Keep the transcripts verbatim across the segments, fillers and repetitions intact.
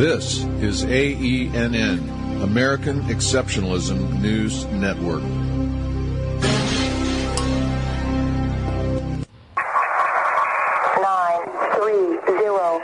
This is A E N N, American Exceptionalism News Network. Nine, three, zero,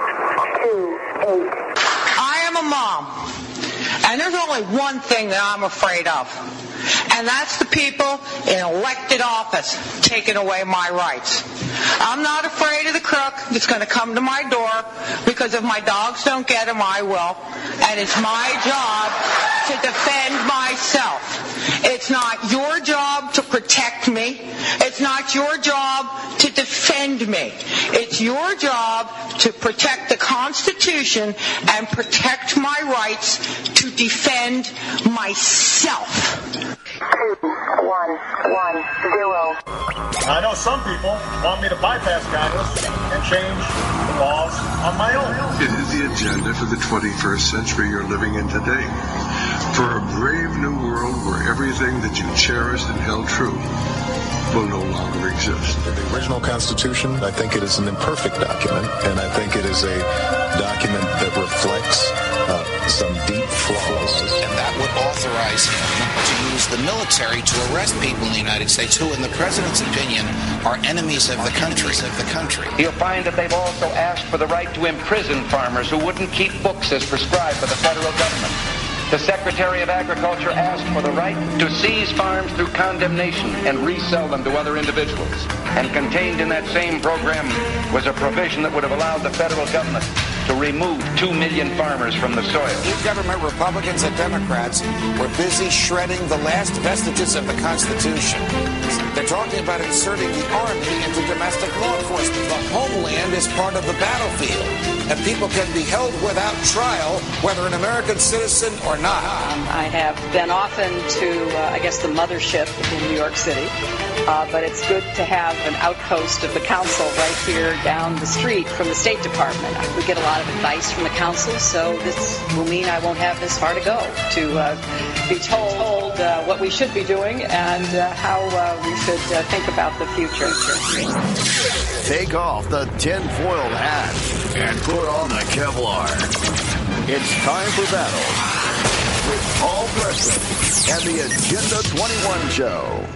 two, eight. I am a mom, and there's only one thing that I'm afraid of, and that's the people in elected office taking away my rights. I'm not afraid of the crook that's going to come to my door, because if my dogs don't get him, I will. And it's my job to defend myself. It's not your job to protect me. It's not your job to defend me. It's your job to protect the Constitution and protect my rights to defend myself. Two, one, one, zero. I know some people want me to bypass Congress and change the laws on my own. It is the agenda for the twenty-first century you're living in today. For a brave new world where everything that you cherished and held true will no longer exist. The original Constitution, I think it is an imperfect document, and I think it is a document that reflects uh, some deep flaws. And that would authorize him to use the military to arrest people in the United States who, in the president's opinion, are enemies of the country. Of the country. You'll find that they've also asked for the right to imprison farmers who wouldn't keep books as prescribed by the federal government. The Secretary of Agriculture asked for the right to seize farms through condemnation and resell them to other individuals. And contained in that same program was a provision that would have allowed the federal government to remove two million farmers from the soil. Government Republicans and Democrats were busy shredding the last vestiges of the Constitution. They're talking about inserting the Army into domestic law enforcement. The homeland is part of the battlefield, and people can be held without trial, whether an American citizen or not. Um, I have been often to, uh, I guess, the mothership in New York City, uh, but it's good to have an outpost of the council right here down the street from the State Department. We get a lot of advice from the council, so this will mean I won't have this far to go to uh, be told uh, what we should be doing and uh, how uh, we should uh, think about the future. Take off the tinfoil hat and put on the Kevlar. It's time for battle with Paul Preston and the Agenda twenty-one Show.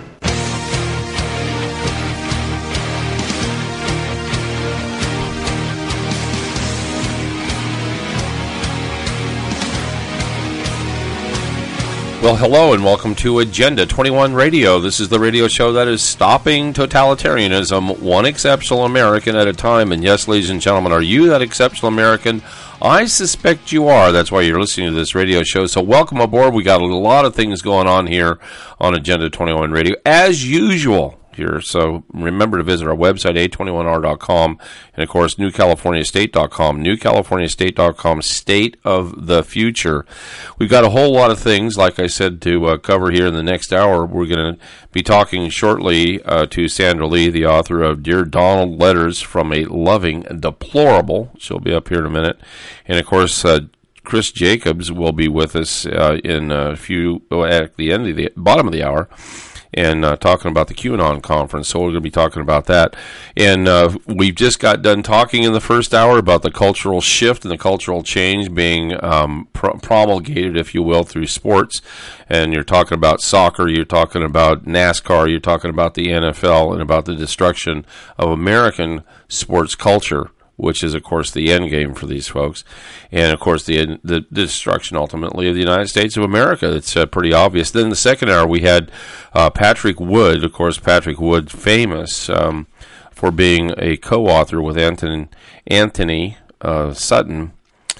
Well, hello and welcome to Agenda twenty-one Radio. This is the radio show that is stopping totalitarianism, one exceptional American at a time. And yes, ladies and gentlemen, are you that exceptional American? I suspect you are. That's why you're listening to this radio show. So welcome aboard. We got a lot of things going on here on Agenda twenty-one Radio, as usual. Here. So remember to visit our website, A twenty-one R dot com, and of course, New California State dot com, New California State dot com, State of the Future. We've got a whole lot of things, like I said, to uh, cover here in the next hour. We're going to be talking shortly uh, to Sandra Lee, the author of Dear Donald, Letters from a Loving Deplorable. She'll be up here in a minute. And of course, uh, Chris Jacobs will be with us uh, in a few, at the end of the bottom of the hour, and uh, talking about the QAnon conference. So we're going to be talking about that. And uh, we've just got done talking in the first hour about the cultural shift and the cultural change being um, pr- promulgated, if you will, through sports. And you're talking about soccer, you're talking about NASCAR, you're talking about the N F L, and about the destruction of American sports culture, which is, of course, the end game for these folks. And, of course, the the destruction, ultimately, of the United States of America. It's uh, pretty obvious. Then in the second hour, we had uh, Patrick Wood. Of course, Patrick Wood, famous um, for being a co-author with Anthony, Anthony uh, Sutton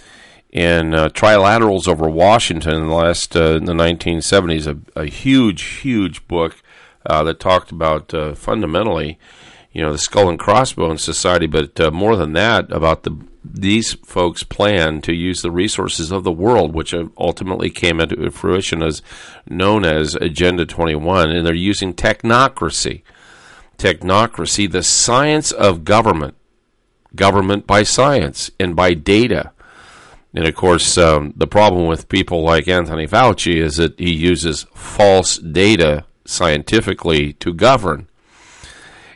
in uh, Trilaterals Over Washington in the last, uh, in the nineteen seventies, a, a huge, huge book uh, that talked about, uh, fundamentally, you know, the skull and crossbones society, but uh, more than that, about the these folks' plan to use the resources of the world, which ultimately came into fruition as known as Agenda twenty-one, and they're using technocracy. Technocracy, the science of government, government by science and by data. And, of course, um, the problem with people like Anthony Fauci is that he uses false data scientifically to govern.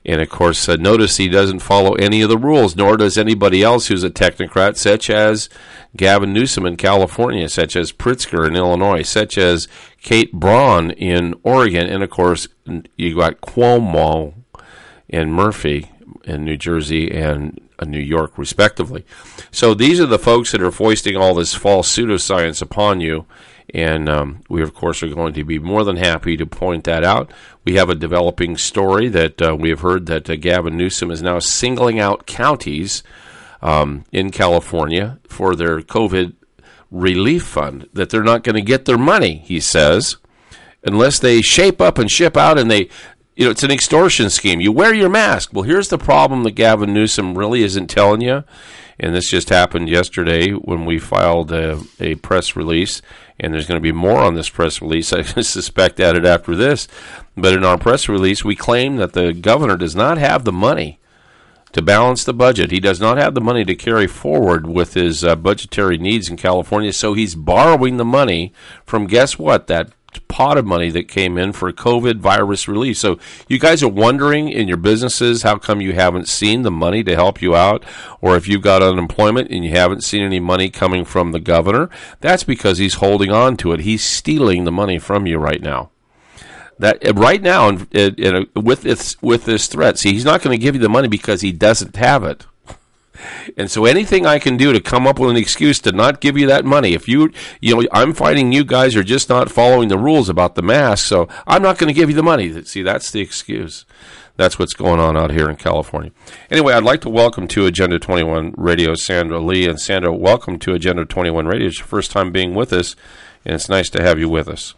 And, of course, uh, notice he doesn't follow any of the rules, nor does anybody else who's a technocrat, such as Gavin Newsom in California, such as Pritzker in Illinois, such as Kate Braun in Oregon, and, of course, you got Cuomo and Murphy in New Jersey and uh, New York, respectively. So these are the folks that are foisting all this false pseudoscience upon you. And um, we, of course, are going to be more than happy to point that out. We have a developing story that uh, we have heard that uh, Gavin Newsom is now singling out counties um, in California for their COVID relief fund, that they're not going to get their money, he says, unless they shape up and ship out. And they, you know, it's an extortion scheme. You wear your mask. Well, here's the problem that Gavin Newsom really isn't telling you. And this just happened yesterday when we filed a, a press release. And there's going to be more on this press release. I suspect added after this. But in our press release, we claim that the governor does not have the money to balance the budget. He does not have the money to carry forward with his uh, budgetary needs in California. So he's borrowing the money from, guess what, that pot of money that came in for COVID virus relief. So you guys are wondering in your businesses how come you haven't seen the money to help you out, or if you've got unemployment and you haven't seen any money coming from the governor, that's because he's holding on to it. He's stealing the money from you right now. That right now, in, in, with this with this threat, see, he's not going to give you the money because he doesn't have it. And so anything I can do to come up with an excuse to not give you that money, if you, you know, I'm finding you guys are just not following the rules about the mask, so I'm not going to give you the money. See, that's the excuse. That's what's going on out here in California. Anyway, I'd like to welcome to Agenda twenty-one Radio Sandra Lee. And Sandra, welcome to Agenda twenty-one Radio. It's your first time being with us, and it's nice to have you with us.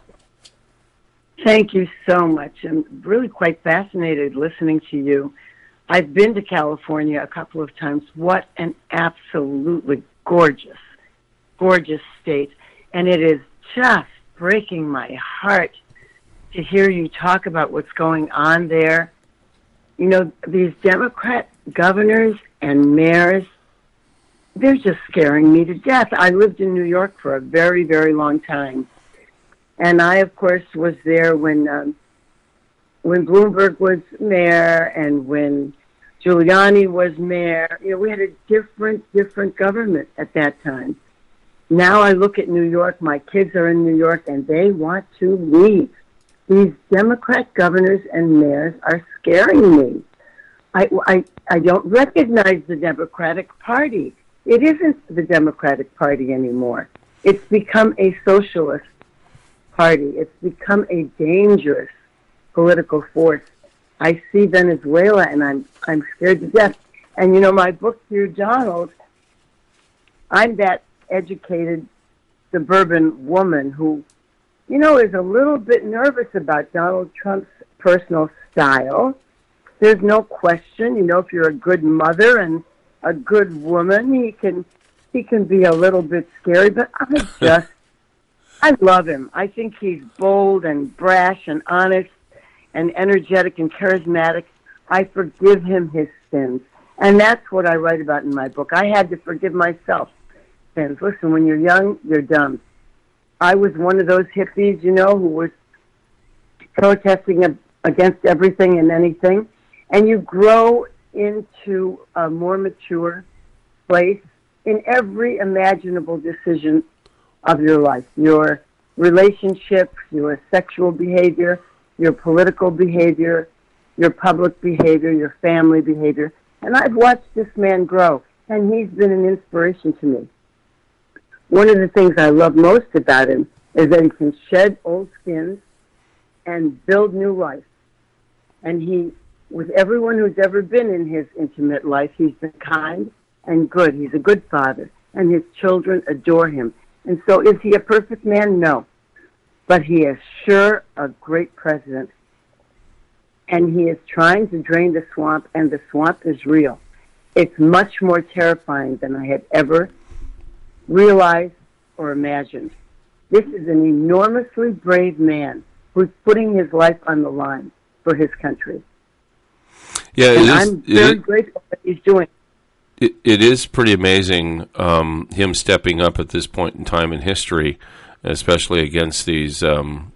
Thank you so much. I'm really quite fascinated listening to you. I've been to California a couple of times. What an absolutely gorgeous, gorgeous state. And it is just breaking my heart to hear you talk about what's going on there. You know, these Democrat governors and mayors, they're just scaring me to death. I lived in New York for a very, very long time. And I, of course, was there when um, when Bloomberg was mayor and when Giuliani was mayor. You know, we had a different, different government at that time. Now I look at New York, my kids are in New York, and they want to leave. These Democrat governors and mayors are scaring me. I, I, I don't recognize the Democratic Party. It isn't the Democratic Party anymore. It's become a socialist party. It's become a dangerous political force. I see Venezuela, and I'm I'm scared to death. And, you know, my book, Dear Donald, I'm that educated suburban woman who, you know, is a little bit nervous about Donald Trump's personal style. There's no question. You know, if you're a good mother and a good woman, he can he can be a little bit scary, but I just I love him. I think he's bold and brash and honest and energetic and charismatic. I forgive him his sins. And that's what I write about in my book. I had to forgive myself sins. Listen, when you're young, you're dumb. I was one of those hippies, you know, who was protesting against everything and anything. And you grow into a more mature place in every imaginable decision of your life, your relationships, your sexual behavior, your political behavior, your public behavior, your family behavior. And I've watched this man grow, and he's been an inspiration to me. One of the things I love most about him is that he can shed old skins and build new life. And he, with everyone who's ever been in his intimate life, he's been kind and good. He's a good father, and his children adore him. And so is he a perfect man? No. But he is sure a great president. And he is trying to drain the swamp, and the swamp is real. It's much more terrifying than I had ever realized or imagined. This is an enormously brave man who's putting his life on the line for his country. Yeah, and it is, I'm very it, grateful that he's doing it. It is pretty amazing, um, him stepping up at this point in time in history, especially against these um,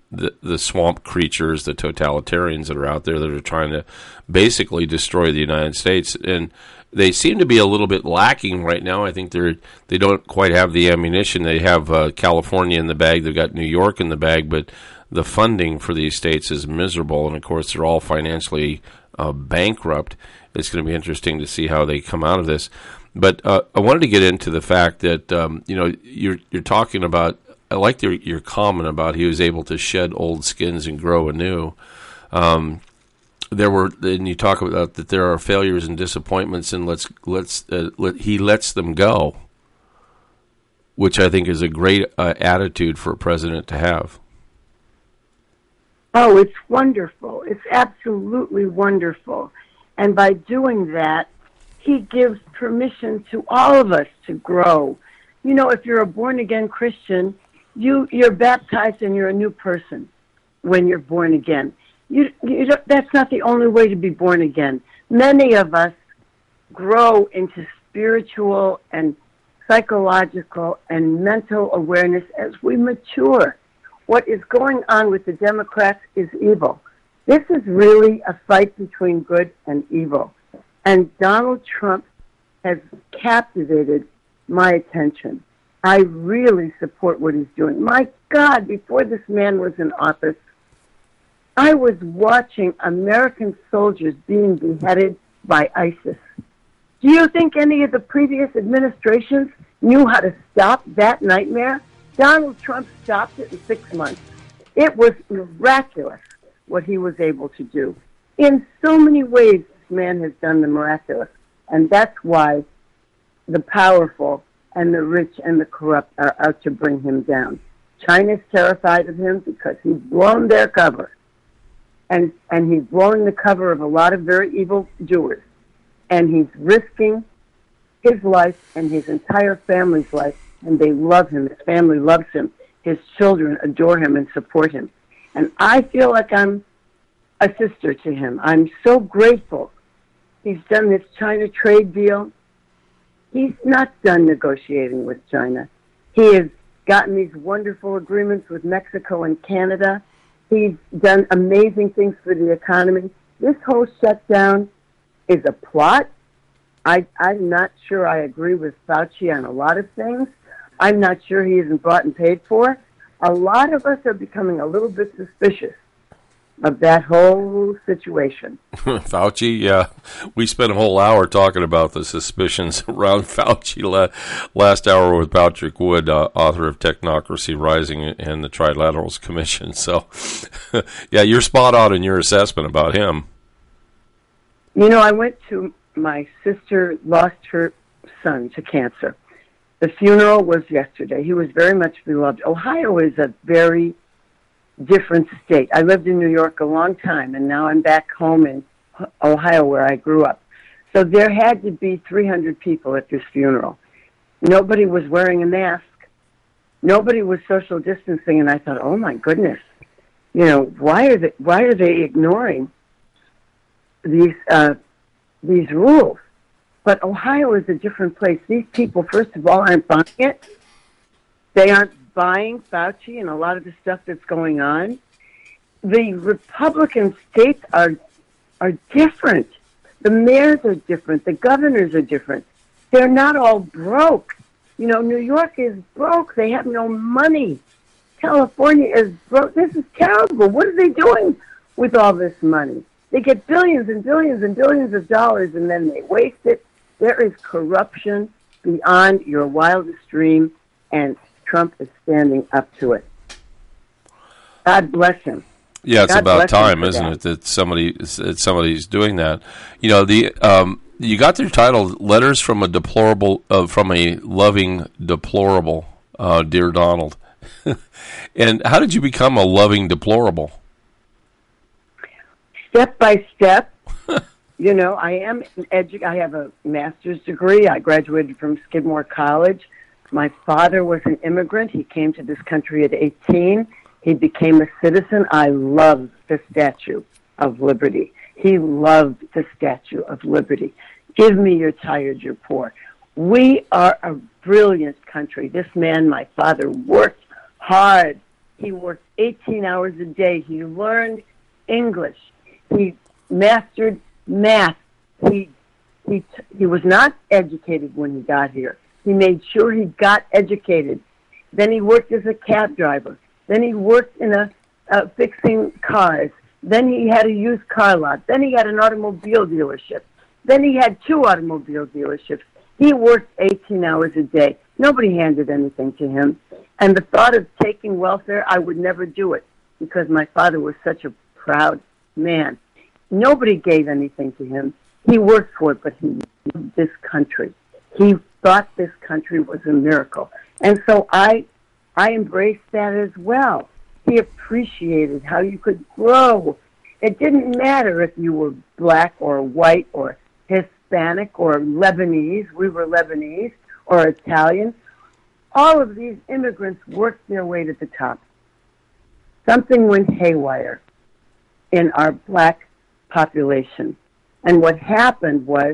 the, the swamp creatures, the totalitarians that are out there that are trying to basically destroy the United States. And they seem to be a little bit lacking right now. I think they're they don't quite have the ammunition. They have uh, California in the bag. They've got New York in the bag, but the funding for these states is miserable. And of course, they're all financially uh, bankrupt. It's going to be interesting to see how they come out of this. But uh, I wanted to get into the fact that um, you know you're you're talking about. I like your your comment about he was able to shed old skins and grow anew. Um, there were, and you talk about that there are failures and disappointments, and let's let's uh, let, he lets them go, which I think is a great uh, attitude for a president to have. Oh, it's wonderful! It's absolutely wonderful, and by doing that, he gives permission to all of us to grow. You know, if you're a born-again Christian, you, you're baptized and you're a new person when you're born again. You, you don't, that's not the only way to be born again. Many of us grow into spiritual and psychological and mental awareness as we mature. What is going on with the Democrats is evil. This is really a fight between good and evil. And Donald Trump has captivated my attention. I really support what he's doing. My God, before this man was in office, I was watching American soldiers being beheaded by ISIS. Do you think any of the previous administrations knew how to stop that nightmare? Donald Trump stopped it in six months. It was miraculous what he was able to do. In so many ways, this man has done the miraculous. And that's why the powerful and the rich and the corrupt are out to bring him down. China's terrified of him because he's blown their cover. And, and he's blowing the cover of a lot of very evil doers. And he's risking his life and his entire family's life. And they love him. His family loves him. His children adore him and support him. And I feel like I'm a sister to him. I'm so grateful. He's done this China trade deal. He's not done negotiating with China. He has gotten these wonderful agreements with Mexico and Canada. He's done amazing things for the economy. This whole shutdown is a plot. I, I'm not sure I agree with Fauci on a lot of things. I'm not sure he isn't bought and paid for. A lot of us are becoming a little bit suspicious of that whole situation. Fauci, yeah. We spent a whole hour talking about the suspicions around Fauci la- last hour with Patrick Wood, uh, author of Technocracy Rising and the Trilaterals Commission. So, yeah, you're spot on in your assessment about him. You know, I went to, my sister lost her son to cancer. The funeral was yesterday. He was very much beloved. Ohio is a very different state. I lived in New York a long time, and now I'm back home in Ohio where I grew up. So there had to be three hundred people at this funeral. Nobody was wearing a mask. Nobody was social distancing, and I thought, oh my goodness, you know, why are they, why are they ignoring these uh, these rules? But Ohio is a different place. These people, first of all, aren't buying it. They aren't buying Fauci and a lot of the stuff that's going on. The Republican states are are different. The mayors are different. The governors are different. They're not all broke. You know, New York is broke. They have no money. California is broke. This is terrible. What are they doing with all this money? They get billions and billions and billions of dollars, and then they waste it. There is corruption beyond your wildest dream, and Trump is standing up to it. God bless him. Yeah, it's God about time, isn't that. it, that somebody that somebody's doing that? You know, the um, you got your title, "Letters from a Deplorable," uh, from a Loving Deplorable, uh, dear Donald. And how did you become a loving deplorable? Step by step. You know, I am an edu- I have a master's degree. I graduated from Skidmore College. My father was an immigrant. He came to this country at eighteen. He became a citizen. I loved the Statue of Liberty. He loved the Statue of Liberty. Give me your tired, your poor. We are a brilliant country. This man, my father, worked hard He worked eighteen hours a day. He learned English. He mastered math. He he he was not educated when he got here. He made sure he got educated. Then he worked as a cab driver. Then he worked in a uh, fixing cars. Then he had a used car lot. Then he had an automobile dealership. Then he had two automobile dealerships. He worked eighteen hours a day. Nobody handed anything to him. And the thought of taking welfare, I would never do it because my father was such a proud man. Nobody gave anything to him. He worked for it, but he loved this country. He thought this country was a miracle. And so I I embraced that as well. He appreciated how you could grow. It didn't matter if you were black or white or Hispanic or Lebanese. We were Lebanese or Italian. All of these immigrants worked their way to the top. Something went haywire in our black population. And what happened was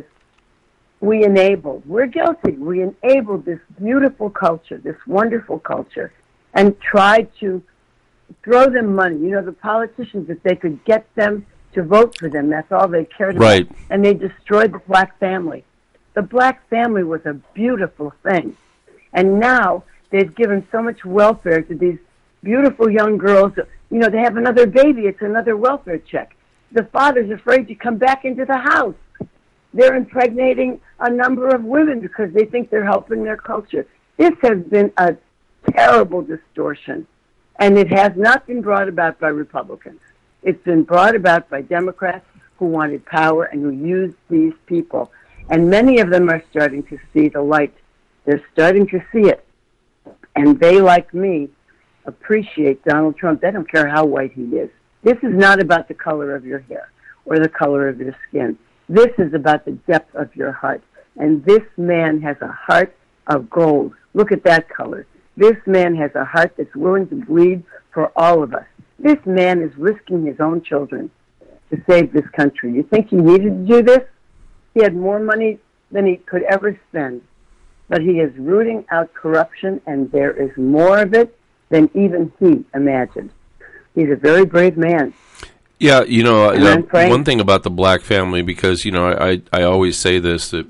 we enabled, we're guilty, we enabled this beautiful culture, this wonderful culture, and tried to throw them money. You know, the politicians, if they could get them to vote for them, that's all they cared about. Right. And they destroyed the black family. The black family was a beautiful thing. And now they've given so much welfare to these beautiful young girls. You know, they have another baby, it's another welfare check. The father's afraid to come back into the house. They're impregnating a number of women because they think they're helping their culture. This has been a terrible distortion, and it has not been brought about by Republicans. It's been brought about by Democrats who wanted power and who used these people. And many of them are starting to see the light. They're starting to see it. And they, like me, appreciate Donald Trump. They don't care how white he is. This is not about the color of your hair or the color of your skin. This is about the depth of your heart. And this man has a heart of gold. Look at that color. This man has a heart that's willing to bleed for all of us. This man is risking his own children to save this country. You think he needed to do this? He had more money than he could ever spend. But he is rooting out corruption, and there is more of it than even he imagined. He's a very brave man. Yeah, you know, uh, one thing about the black family, because, you know, I, I always say this, that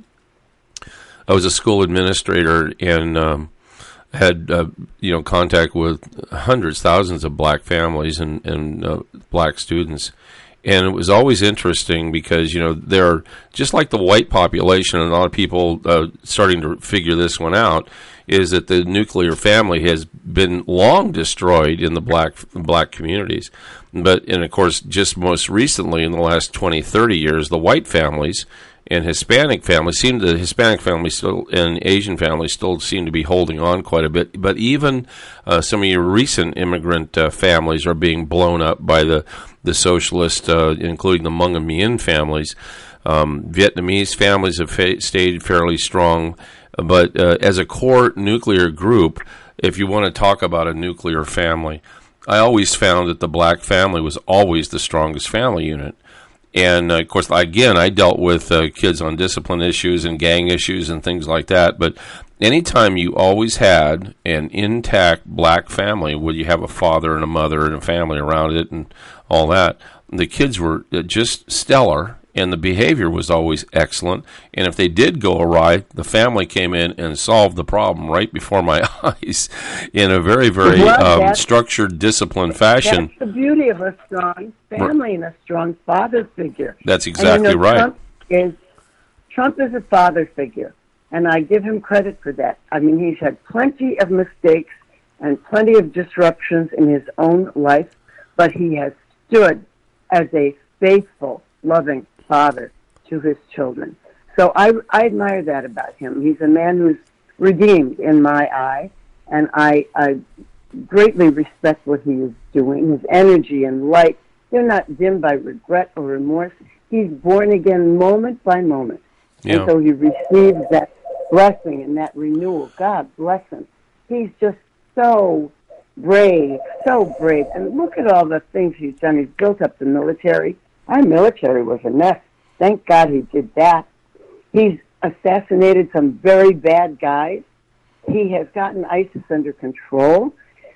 I was a school administrator and um, had, uh, you know, contact with hundreds, thousands of black families and, and uh, black students. And it was always interesting because, you know, they're just like the white population, and a lot of people uh, starting to figure this one out, is that the nuclear family has been long destroyed in the black black communities. But, and of course, just most recently in the last twenty, thirty years, the white families and Hispanic families seem to, the Hispanic families still, and Asian families still seem to be holding on quite a bit. But even uh, some of your recent immigrant uh, families are being blown up by the, the socialist, uh, including the Hmong and Mien families. Um, Vietnamese families have fa- stayed fairly strong. But uh, as a core nuclear group, if you want to talk about a nuclear family, I always found that the black family was always the strongest family unit. And, uh, of course, again, I dealt with uh, kids on discipline issues and gang issues and things like that. But anytime you always had an intact black family, where you have a father and a mother and a family around it and all that, the kids were just stellar. And the behavior was always excellent. And if they did go awry, the family came in and solved the problem right before my eyes in a very, very well, um, structured, disciplined fashion. That's the beauty of a strong family and a strong father figure. That's exactly and, you know, right. Trump is, Trump is a father figure, and I give him credit for that. I mean, he's had plenty of mistakes and plenty of disruptions in his own life, but he has stood as a faithful, loving father to his children. So I, I admire that about him. He's a man who's redeemed in my eye, and I, I greatly respect what he is doing. His energy and light, they're not dimmed by regret or remorse. He's born again moment by moment. Yeah. And so he receives that blessing and that renewal. God bless him. He's just so brave, so brave. And look at all the things he's done. He's built up the military. Our military was a mess. Thank God he did that. He's assassinated some very bad guys. He has gotten ISIS under control.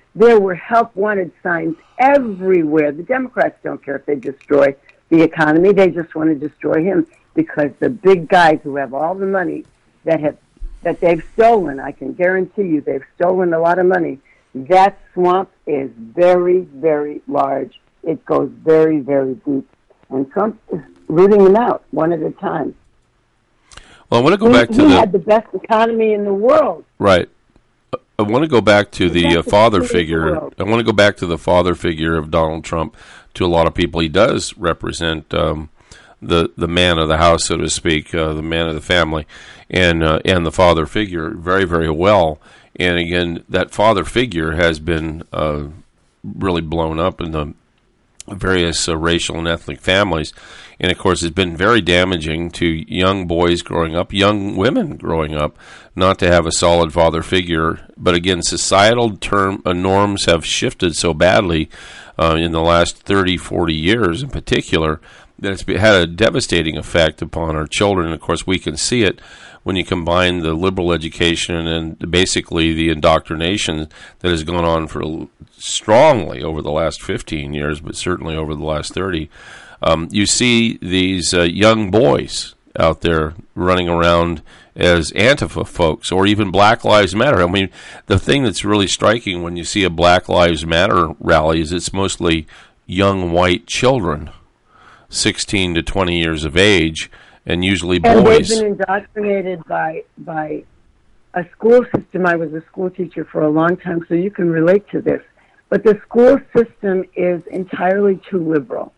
There were help wanted signs everywhere. The Democrats don't care if they destroy the economy. They just want to destroy him because the big guys who have all the money that have that they've stolen, I can guarantee you they've stolen a lot of money. That swamp is very, very large. It goes very, very deep. And Trump is rooting them out one at a time. Well, I want to go he, back to he the... had the best economy in the world. Right. I want to go back to the uh, father figure. I want to go back to the father figure of Donald Trump. To a lot of people, he does represent um, the the man of the house, so to speak, uh, the man of the family, and uh, and the father figure very, very well. And again, that father figure has been uh, really blown up in the various uh, racial and ethnic families, and of course, it's been very damaging to young boys growing up, young women growing up, not to have a solid father figure. But again, societal term uh, norms have shifted so badly uh, in the last thirty, forty years, in particular, that it's had a devastating effect upon our children. And of course, we can see it when you combine the liberal education and basically the indoctrination that has gone on for strongly over the last fifteen years, but certainly over the last thirty. Um, you see these uh, young boys out there running around as Antifa folks, or even Black Lives Matter. I mean, the thing that's really striking when you see a Black Lives Matter rally is it's mostly young white children, sixteen to twenty years of age, and usually boys. And they've been indoctrinated by by a school system. I was a school teacher for a long time, so you can relate to this. But the school system is entirely too liberal.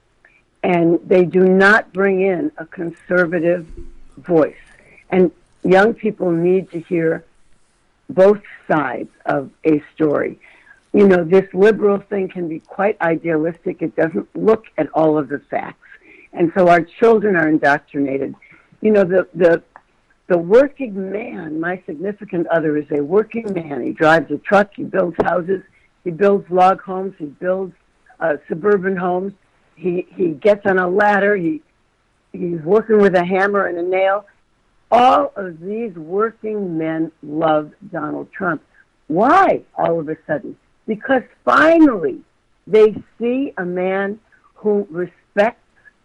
And they do not bring in a conservative voice. And young people need to hear both sides of a story. You know, this liberal thing can be quite idealistic. It doesn't look at all of the facts. And so our children are indoctrinated. You know, the, the, the working man, my significant other is a working man. He drives a truck, he builds houses, he builds log homes, he builds uh, suburban homes. He he gets on a ladder. He he's working with a hammer and a nail. All of these working men love Donald Trump. Why? All of a sudden, because finally they see a man who respects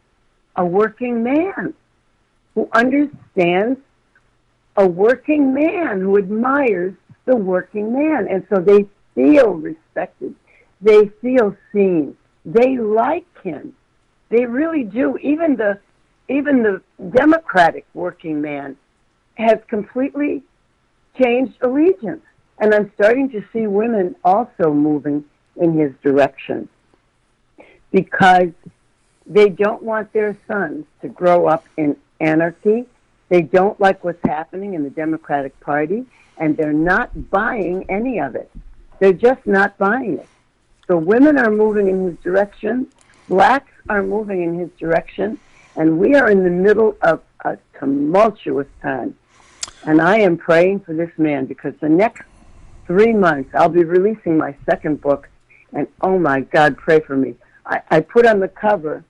a working man, who understands a working man, who admires the working man, and so they feel respected. They feel seen. They like him. They really do. Even the even the Democratic working man has completely changed allegiance. And I'm starting to see women also moving in his direction because they don't want their sons to grow up in anarchy. They don't like what's happening in the Democratic Party, and they're not buying any of it. They're just not buying it. So women are moving in his direction, blacks are moving in his direction, and we are in the middle of a tumultuous time. And I am praying for this man because the next three months I'll be releasing my second book, and oh my God, pray for me. I, I put on the cover,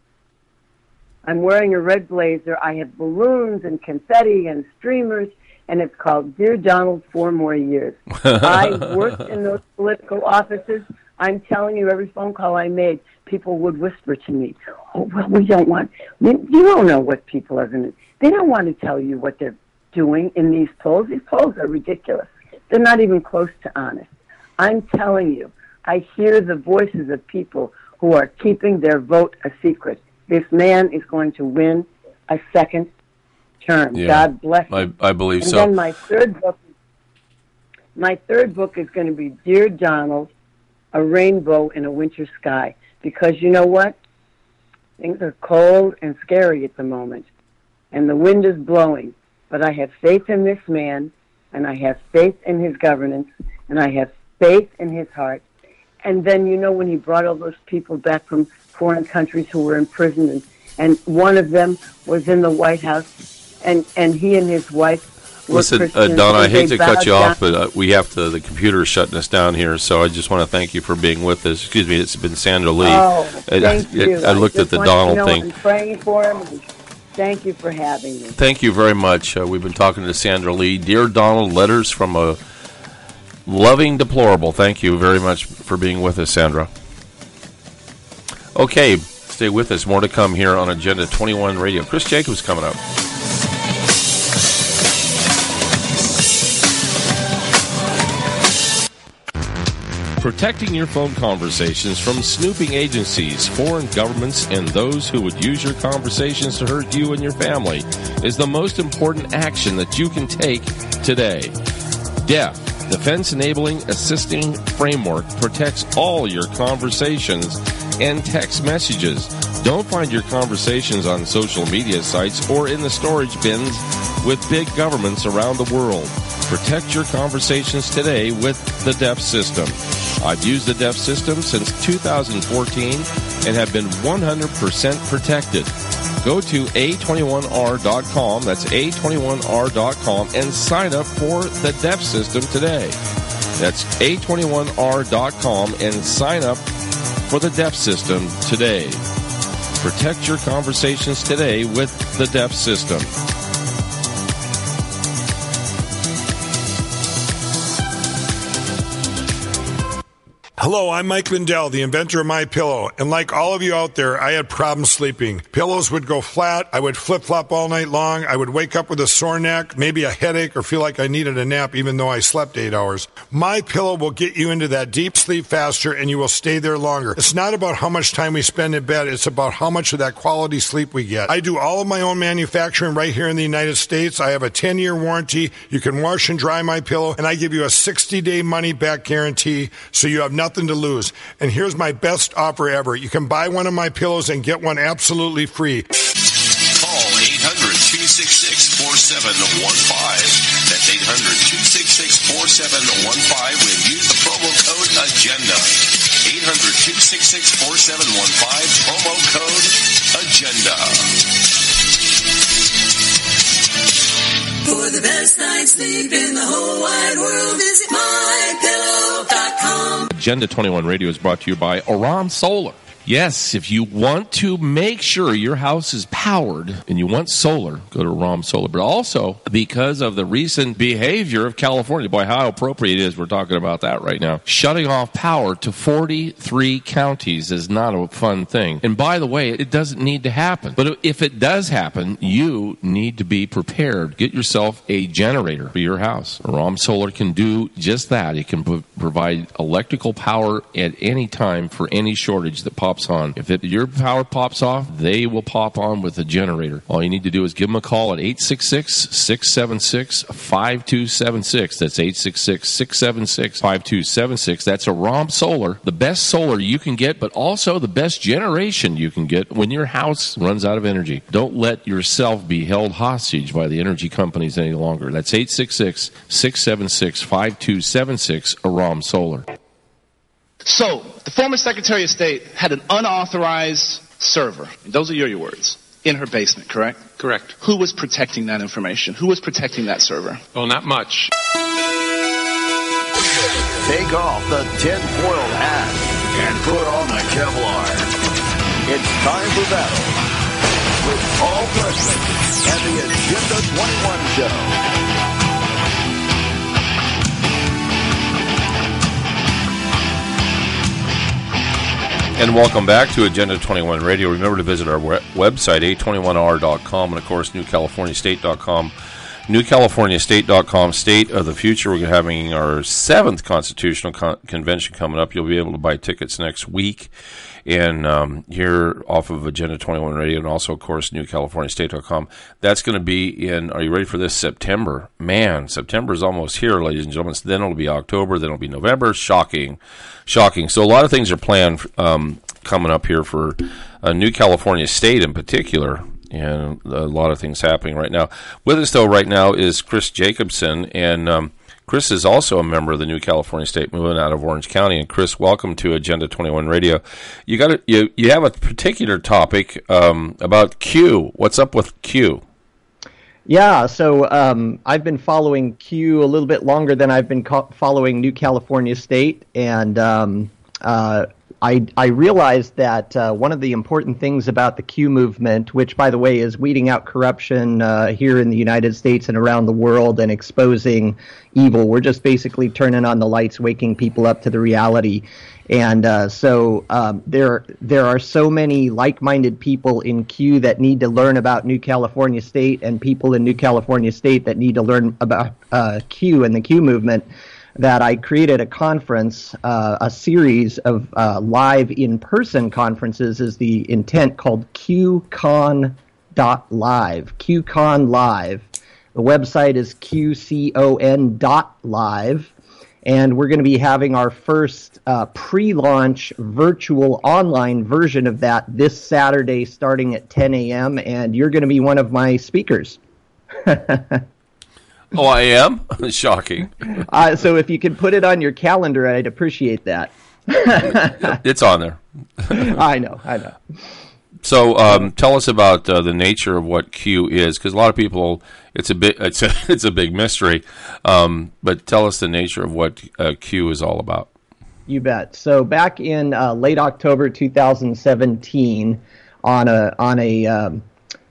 I'm wearing a red blazer, I have balloons and confetti and streamers, and it's called Dear Donald, Four More Years. I worked in those political offices. I'm telling you, every phone call I made, people would whisper to me, oh, well, we don't want, you don't know what people are going to, they don't want to tell you what they're doing in these polls. These polls are ridiculous. They're not even close to honest. I'm telling you, I hear the voices of people who are keeping their vote a secret. This man is going to win a second term. Yeah, God bless him. I, I believe and so. And then my third book, my third book is going to be Dear Donald, A Rainbow in a Winter Sky. Because you know what? Things are cold and scary at the moment. And the wind is blowing. But I have faith in this man, and I have faith in his governance, and I have faith in his heart. And then, you know, when he brought all those people back from foreign countries who were in prison, and, and one of them was in the White House, and, and he and his wife were Listen, Christians, uh, Donna, I hate to cut you down. off, but uh, we have to, the computer's shutting us down here, so I just want to thank you for being with us. Excuse me, it's been Sandra Lee. Oh, I, thank I, you. I looked I at the just want Donald you to know thing. I'm praying for him. And thank you for having me. Thank you very much. Uh, we've been talking to Sandra Lee. Dear Donald, letters from a Loving Deplorable. Thank you very much for being with us, Sandra. Okay, stay with us. More to come here on Agenda twenty-one Radio. Chris Jacobs coming up. Protecting your phone conversations from snooping agencies, foreign governments, and those who would use your conversations to hurt you and your family is the most important action that you can take today. D E F, Defense Enabling Assisting Framework, protects all your conversations and text messages. Don't find your conversations on social media sites or in the storage bins with big governments around the world. Protect your conversations today with the D E F system. I've used the D E F system since two thousand fourteen and have been one hundred percent protected. Go to A twenty-one R dot com, that's A twenty-one R dot com, and sign up for the D E F system today. That's A twenty-one R dot com and sign up for the D E F system today. Protect your conversations today with the D E F system. Hello, I'm Mike Lindell, the inventor of MyPillow, and like all of you out there, I had problems sleeping. Pillows would go flat, I would flip-flop all night long, I would wake up with a sore neck, maybe a headache, or feel like I needed a nap even though I slept eight hours. MyPillow will get you into that deep sleep faster, and you will stay there longer. It's not about how much time we spend in bed, it's about how much of that quality sleep we get. I do all of my own manufacturing right here in the United States. I have a ten-year warranty. You can wash and dry MyPillow, and I give you a sixty-day money-back guarantee, so you have nothing to lose. And here's my best offer ever. You can buy one of my pillows and get one absolutely free. Call eight hundred, two six six, four seven one five. That's eight hundred, two six six, four seven one five and use the promo code AGENDA. eight hundred, two six six, four seven one five, promo code AGENDA. For the best night's sleep in the whole wide world, visit my pillow dot com. Agenda twenty-one Radio is brought to you by Aram Solar. Yes, if you want to make sure your house is powered and you want solar, go to Aram Solar. But also, because of the recent behavior of California, boy, how appropriate it is we're talking about that right now. Shutting off power to forty-three counties is not a fun thing. And by the way, it doesn't need to happen. But if it does happen, you need to be prepared. Get yourself a generator for your house. Aram Solar can do just that. It can pro- provide electrical power at any time for any shortage that pops on. If it, your power pops off, they will pop on with a generator. All you need to do is give them a call at eight six six, six seven six, five two seven six. That's eight six six, six seven six, five two seven six. That's Aram Solar, the best solar you can get, but also the best generation you can get when your house runs out of energy. Don't let yourself be held hostage by the energy companies any longer. That's eight six six, six seven six, five two seven six, Aram Solar. So, the former Secretary of State had an unauthorized server, and those are your words, in her basement, correct? Correct. Who was protecting that information? Who was protecting that server? Well, not much. Take off the tinfoil hat and put on the Kevlar. It's time for battle with Paul Preston and the Agenda twenty-one Show. And welcome back to Agenda twenty-one Radio. Remember to visit our website, A twenty-one R dot com, and of course, New California State dot com. New California State dot com, State of the Future. We're having our seventh Constitutional Con- Convention coming up. You'll be able to buy tickets next week. And um, here off of Agenda twenty-one Radio, and also, of course, New California State dot com. That's going to be in, are you ready for this, September? Man, September is almost here, ladies and gentlemen. So then it'll be October, then it'll be November. Shocking. Shocking. So a lot of things are planned um, coming up here for uh, New California State in particular, and a lot of things happening right now. With us, though, right now is Chris Jacobson, and um, Chris is also a member of the New California State Movement out of Orange County. And Chris, welcome to Agenda twenty-one Radio. You got a, you you have a particular topic um, about Q. What's up with Q? Yeah, so um, I've been following Q a little bit longer than I've been co- following New California State, and um, uh, I, I realized that uh, one of the important things about the Q movement, which, by the way, is weeding out corruption uh, here in the United States and around the world and exposing evil. We're just basically turning on the lights, waking people up to the reality. And uh, so um, there there are so many like-minded people in Q that need to learn about New California State, and people in New California State that need to learn about uh, Q and the Q movement, that I created a conference, uh, a series of uh, live in-person conferences is the intent, called Q Con dot live, Q Con Live. The website is Q C O N dot live, and we're going to be having our first uh, pre-launch virtual online version of that this Saturday starting at ten a.m., and you're going to be one of my speakers. Oh, I am? Shocking. Uh, so if you could put it on your calendar, I'd appreciate that. It's on there. I know, I know. So um, tell us about uh, the nature of what Q is, because a lot of people, it's a bit, it's a, it's a big mystery. Um, but tell us the nature of what uh, Q is all about. You bet. So back in uh, late October two thousand seventeen, on a on a um,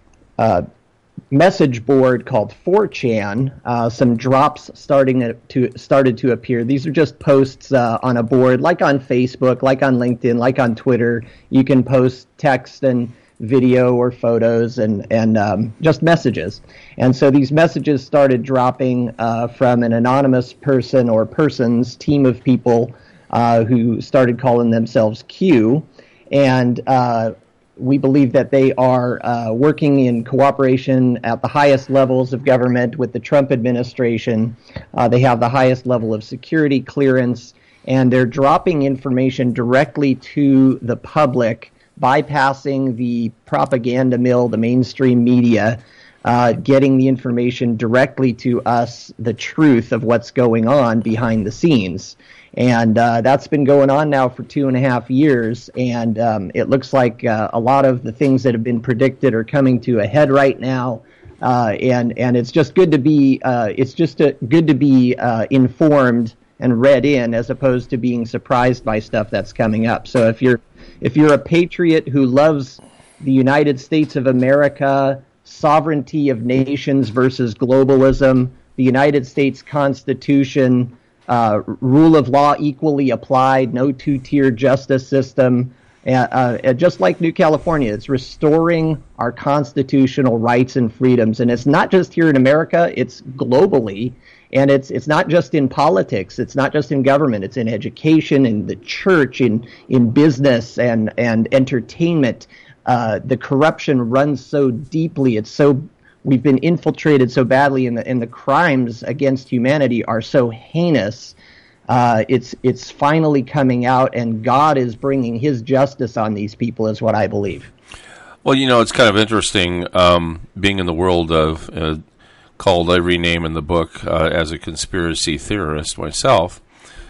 uh, message board called four chan, uh, some drops starting to started to appear. These are just posts uh, on a board, like on Facebook, like on LinkedIn, like on Twitter. You can post text and video or photos and and um, just messages. And so these messages started dropping uh, from an anonymous person or persons, team of people uh, who started calling themselves Q, and uh, we believe that they are uh, working in cooperation at the highest levels of government with the Trump administration. Uh, they have the highest level of security clearance, and they're dropping information directly to the public, bypassing the propaganda mill, the mainstream media, uh, getting the information directly to us, the truth of what's going on behind the scenes. And uh, that's been going on now for two and a half years, and um, it looks like uh, a lot of the things that have been predicted are coming to a head right now. Uh, and and it's just good to be uh, it's just a, good to be uh, informed and read in, as opposed to being surprised by stuff that's coming up. So if you're if you're a patriot who loves the United States of America, sovereignty of nations versus globalism, the United States Constitution, Uh, rule of law equally applied, no two-tier justice system, uh, uh, just like New California, it's restoring our constitutional rights and freedoms. And it's not just here in America, it's globally, and it's it's not just in politics, it's not just in government, it's in education, in the church, in in business and, and entertainment. Uh, the corruption runs so deeply, it's so We've been infiltrated so badly, and the, and the crimes against humanity are so heinous. Uh, it's it's finally coming out, and God is bringing His justice on these people, is what I believe. Well, you know, it's kind of interesting um, being in the world of uh, called every name in the book uh, as a conspiracy theorist myself,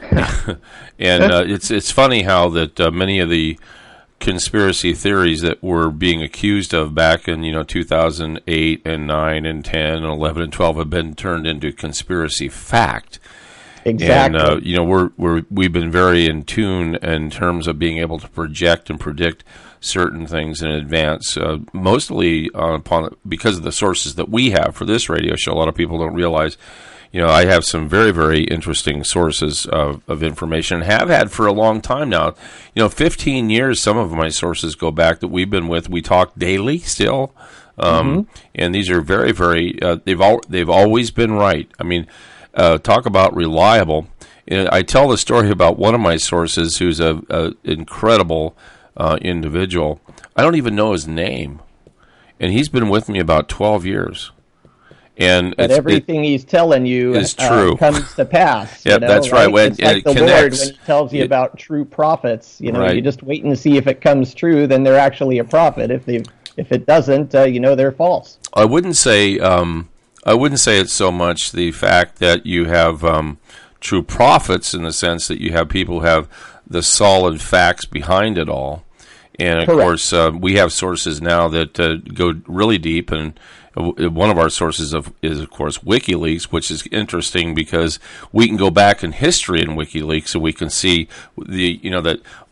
and uh, it's it's funny how that uh, many of the conspiracy theories that were being accused of back in, you know, two thousand eight and nine and ten and eleven and twelve have been turned into conspiracy fact. Exactly. And, uh, you know, we're, we're, we've been very in tune in terms of being able to project and predict certain things in advance, uh, mostly uh, upon because of the sources that we have for this radio show. A lot of people don't realize, you know, I have some very, very interesting sources of, of information, and have had for a long time now. You know, fifteen years, some of my sources go back that we've been with. We talk daily still, um, mm-hmm. and these are very, very, uh, they've all, they've always been right. I mean, uh, talk about reliable. You know, I tell the story about one of my sources who's a, a incredible uh, individual. I don't even know his name, and he's been with me about twelve years. And but everything it, he's telling you is uh, true. comes to pass. Yeah, you know, that's right. right. When it's like it the connects, Lord when he tells you it, about true prophets. You know, right. you're just waiting to see if it comes true. Then they're actually a prophet. If they, if it doesn't, uh, you know, they're false. I wouldn't say. Um, I wouldn't say it's so much the fact that you have um, true prophets in the sense that you have people who have the solid facts behind it all. And of Correct. course, uh, we have sources now that uh, go really deep, and one of our sources of, is, of course, WikiLeaks, which is interesting because we can go back in history in WikiLeaks and we can see the, you know, that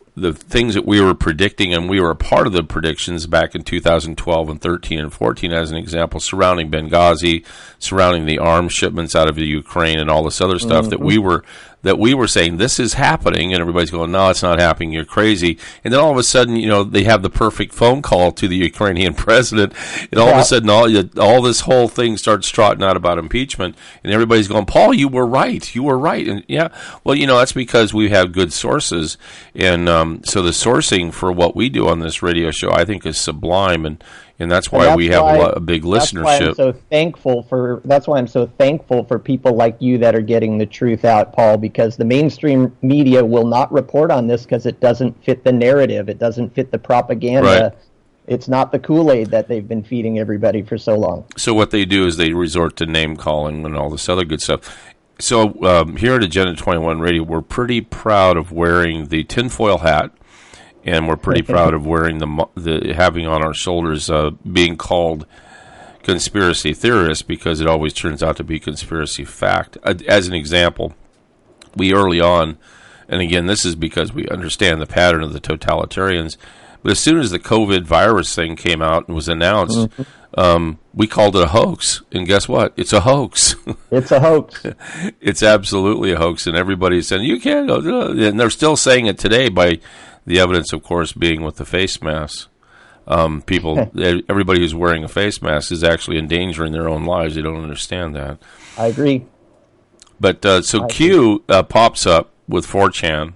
the things that we were predicting, and we were a part of the predictions back in two thousand twelve and thirteen and fourteen, as an example, surrounding Benghazi, surrounding the arms shipments out of the Ukraine, and all this other stuff mm-hmm. that we were that we were saying this is happening, and everybody's going, no, it's not happening. You're crazy. And then all of a sudden, you know, they have the perfect phone call to the Ukrainian president, and all yeah. of a sudden, all all this whole thing starts trotting out about impeachment, and everybody's going, Paul, you were right. You were right. And yeah, well, you know, that's because we have good sources, and um, so the sourcing for what we do on this radio show, I think, is sublime, and and that's why and that's we have why, a, a big listenership. That's why I'm so thankful for. That's why I'm so thankful for people like you that are getting the truth out, Paul. Because the mainstream media will not report on this because it doesn't fit the narrative. It doesn't fit the propaganda. Right. It's not the Kool-Aid that they've been feeding everybody for so long. So what they do is they resort to name calling and all this other good stuff. So um, here at Agenda twenty-one Radio, we're pretty proud of wearing the tinfoil hat. And we're pretty proud of wearing the, the having on our shoulders uh, being called conspiracy theorists, because it always turns out to be conspiracy fact. As an example, we early on, and again, this is because we understand the pattern of the totalitarians, but as soon as the COVID virus thing came out and was announced, mm-hmm. um, we called it a hoax. And guess what? It's a hoax. It's a hoax. It's absolutely a hoax. And everybody's saying, you can't go. And they're still saying it today by the evidence, of course, being with the face masks. Um, people, everybody who's wearing a face mask is actually endangering their own lives. They don't understand that. I agree. But uh, so I Q uh, pops up with four chan,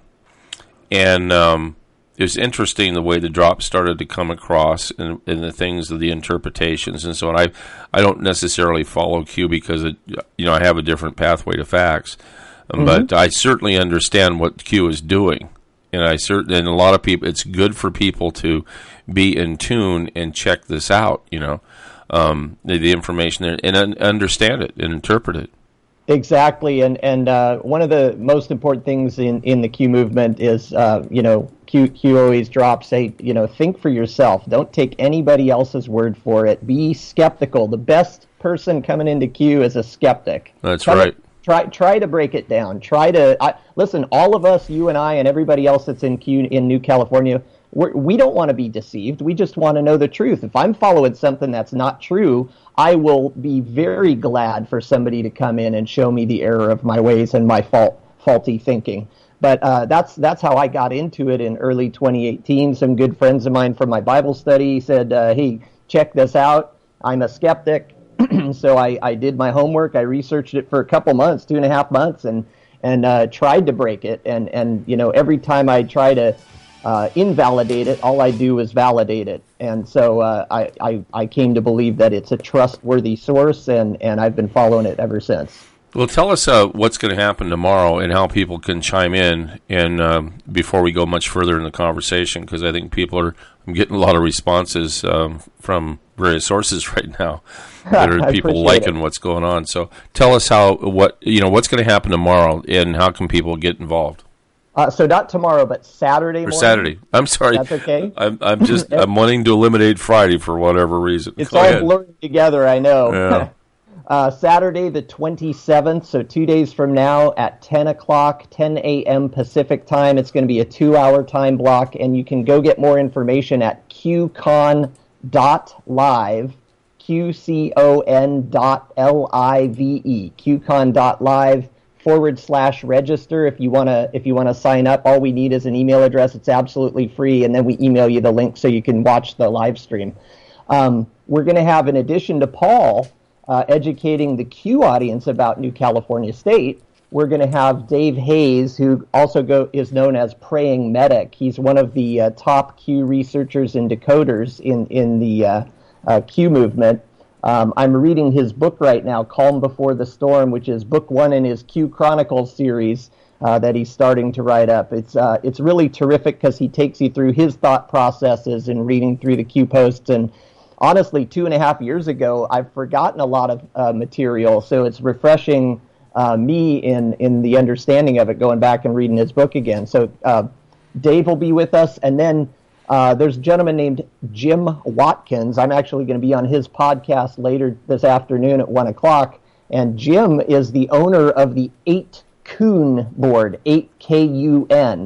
and um, it was interesting the way the drops started to come across, and, and the things of the interpretations and so on. I I don't necessarily follow Q because it, you know, I have a different pathway to facts, mm-hmm. but I certainly understand what Q is doing. And I certainly, and a lot of people, it's good for people to be in tune and check this out, you know, um, the, the information there, and un- understand it and interpret it. Exactly, and and uh, one of the most important things in, in the Q movement is, uh, you know, Q Q always drops, say, you know, think for yourself. Don't take anybody else's word for it. Be skeptical. The best person coming into Q is a skeptic. That's Come right. Try try to break it down. Try to I, listen. All of us, you and I, and everybody else that's in Q in New California, we're, we don't want to be deceived. We just want to know the truth. If I'm following something that's not true, I will be very glad for somebody to come in and show me the error of my ways and my fault faulty thinking. But uh, that's that's how I got into it in early twenty eighteen. Some good friends of mine from my Bible study said, uh, "Hey, check this out. I'm a skeptic." So I, I did my homework. I researched it for a couple months, two and a half months, and and uh, tried to break it. And, and you know, every time I try to uh, invalidate it, all I do is validate it. And so uh, I, I I came to believe that it's a trustworthy source, and, and I've been following it ever since. Well, tell us uh, what's going to happen tomorrow and how people can chime in, and um, before we go much further in the conversation, because I think people are I'm getting a lot of responses um, from various sources right now that are people liking it. What's going on. So tell us how what you know what's going to happen tomorrow, and how can people get involved? Uh, so not tomorrow, but Saturday morning. Or Saturday. I'm sorry. That's okay. I'm, I'm just I'm wanting to eliminate Friday for whatever reason. It's Go all ahead. blurring together. I know. Yeah. Uh, Saturday the twenty-seventh, so two days from now at ten o'clock, ten a.m. Pacific time. It's going to be a two-hour time block, and you can go get more information at q con dot live, Q C O N dot L I V E, q con dot live forward slash register. If you want to if you want to sign up, all we need is an email address. It's absolutely free, and then we email you the link so you can watch the live stream. Um, we're going to have, in addition to Paul, Uh, educating the Q audience about New California State, we're going to have Dave Hayes, who also go, is known as Praying Medic. He's one of the uh, top Q researchers and decoders in, in the uh, uh, Q movement. Um, I'm reading his book right now, Calm Before the Storm, which is book one in his Q Chronicles series uh, that he's starting to write up. It's uh, it's really terrific because he takes you through his thought processes and reading through the Q posts. And honestly, two and a half years ago, I've forgotten a lot of uh, material, so it's refreshing uh, me in, in the understanding of it, going back and reading his book again. So uh, Dave will be with us, and then uh, there's a gentleman named Jim Watkins. I'm actually going to be on his podcast later this afternoon at one o'clock, and Jim is the owner of the eight Kun board, eight K U N.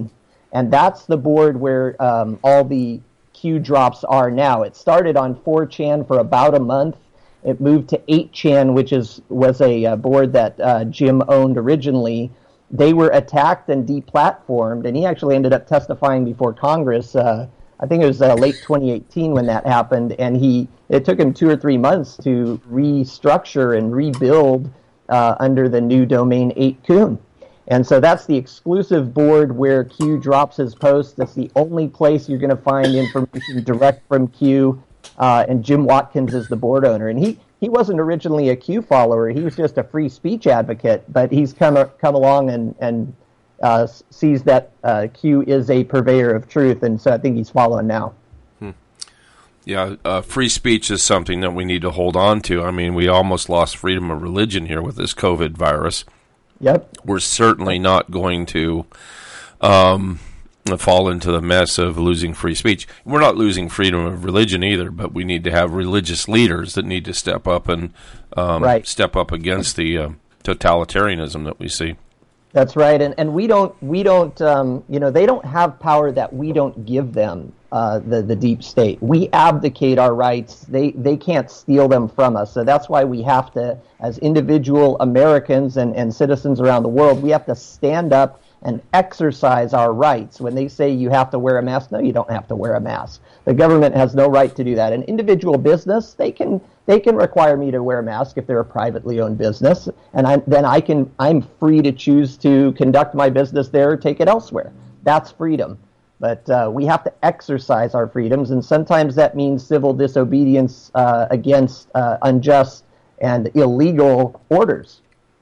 And that's the board where um, all the Q drops are now. It started on four chan for about a month. It moved to eight chan, which is was a, a board that uh, Jim owned originally. They were attacked and deplatformed, and he actually ended up testifying before Congress. Uh, I think it was uh, late twenty eighteen when that happened, and he it took him two or three months to restructure and rebuild uh, under the new domain eight kun. And so that's the exclusive board where Q drops his posts. That's the only place you're going to find information direct from Q. Uh, and Jim Watkins is the board owner. And he, he wasn't originally a Q follower. He was just a free speech advocate. But he's come come along and, and uh, sees that uh, Q is a purveyor of truth. And so I think he's following now. Hmm. Yeah, uh, free speech is something that we need to hold on to. I mean, we almost lost freedom of religion here with this COVID virus. Yep. We're certainly not going to um, fall into the mess of losing free speech. We're not losing freedom of religion either, but we need to have religious leaders that need to step up and um, right. step up against the uh, totalitarianism that we see. That's right, and and we don't we don't um, you know they don't have power that we don't give them. Uh, the the deep state. We abdicate our rights. They they can't steal them from us. So that's why we have to, as individual Americans and, and citizens around the world, we have to stand up and exercise our rights. When they say you have to wear a mask, no, you don't have to wear a mask. The government has no right to do that. An individual business, they can they can require me to wear a mask if they're a privately owned business, and I, then I can I'm free to choose to conduct my business there or take it elsewhere. That's freedom. But uh, we have to exercise our freedoms, and sometimes that means civil disobedience uh, against uh, unjust and illegal orders.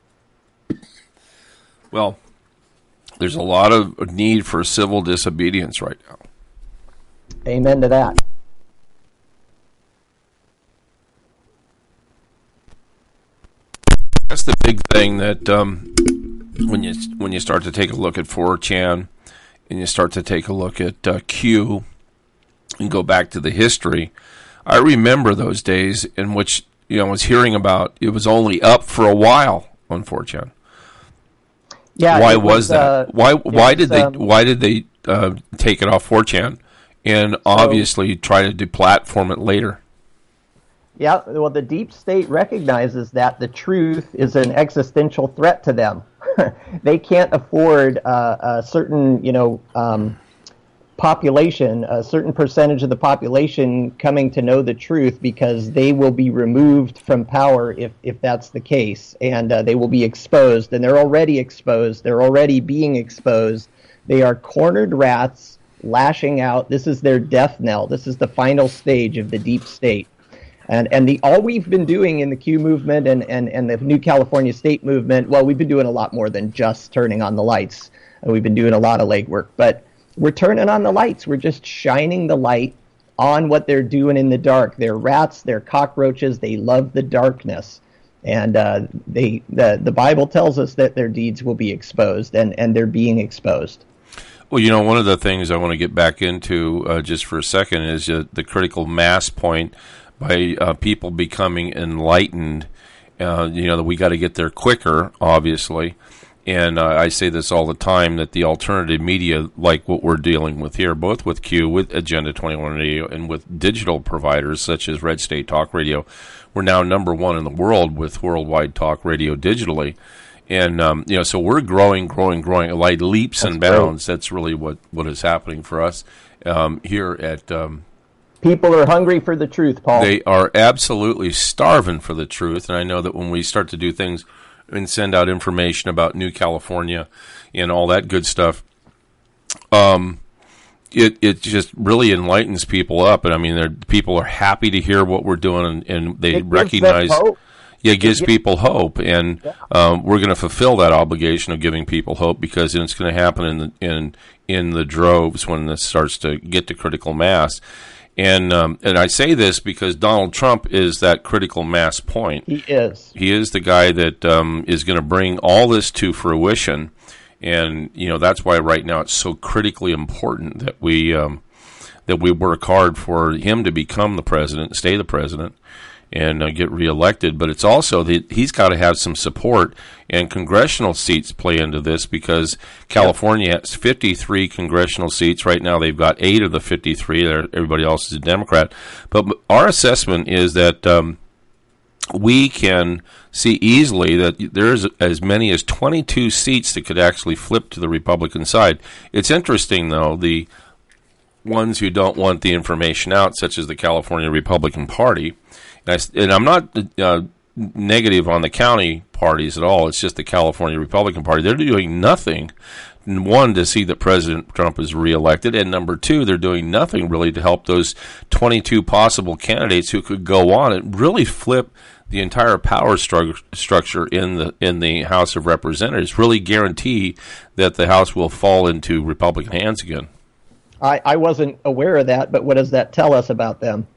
Well, there's a lot of need for civil disobedience right now. Amen to that. That's the big thing that um, when you when you start to take a look at four chan, and you start to take a look at uh, Q and go back to the history, I remember those days in which, you know, I was hearing about it was only up for a while on four chan. Yeah, why was, was that? Uh, why why was, did they um, why did they uh, take it off four chan and obviously so, try to deplatform it later? Yeah, well, the deep state recognizes that the truth is an existential threat to them. They can't afford uh, a certain, you know, um, population, a certain percentage of the population coming to know the truth, because they will be removed from power if, if that's the case, and uh, they will be exposed, and they're already exposed. They're already being exposed. They are cornered rats lashing out. This is their death knell. This is the final stage of the deep state. And and the all we've been doing in the Q movement and, and, and the New California State movement, well, we've been doing a lot more than just turning on the lights. And we've been doing a lot of legwork. But we're turning on the lights. We're just shining the light on what they're doing in the dark. They're rats. They're cockroaches. They love the darkness. And uh, they the, the Bible tells us that their deeds will be exposed, and, and they're being exposed. Well, you know, one of the things I want to get back into uh, just for a second is uh, the critical mass point. By uh, people becoming enlightened, uh, you know, that we got to get there quicker, obviously. And uh, I say this all the time, that the alternative media, like what we're dealing with here, both with Q, with Agenda twenty-one Radio, and with digital providers such as Red State Talk Radio, we're now number one in the world with worldwide talk radio digitally. And, um, you know, so we're growing, growing, growing, like leaps That's and bounds. Great. That's really what, what is happening for us um, here at... Um, People are hungry for the truth, Paul. They are absolutely starving for the truth, and I know that when we start to do things and send out information about New California and all that good stuff, um, it it just really enlightens people up. And I mean, people are happy to hear what we're doing, and, and they it recognize. Hope. Yeah, it gives people hope, and yeah. um, we're going to fulfill that obligation of giving people hope, because it's going to happen in the, in in the droves when this starts to get to critical mass. And um, and I say this because Donald Trump is that critical mass point. He is. He is the guy that um, is going to bring all this to fruition. And, you know, that's why right now it's so critically important that we um, that we work hard for him to become the president, stay the president. and uh, get reelected. But it's also that he's got to have some support, and congressional seats play into this because California has fifty-three congressional seats. Right now they've got eight of the fifty-three. Everybody else is a Democrat. But our assessment is that um, we can see easily that there's as many as twenty-two seats that could actually flip to the Republican side. It's interesting, though, the ones who don't want the information out, such as the California Republican Party, and, I, and I'm not uh, negative on the county parties at all, it's just the California Republican Party. They're doing nothing, one, to see that President Trump is reelected, and number two, they're doing nothing really to help those twenty-two possible candidates who could go on and really flip the entire power stru- structure in the in the House of Representatives, really guarantee that the House will fall into Republican hands again. I, I wasn't aware of that, but what does that tell us about them?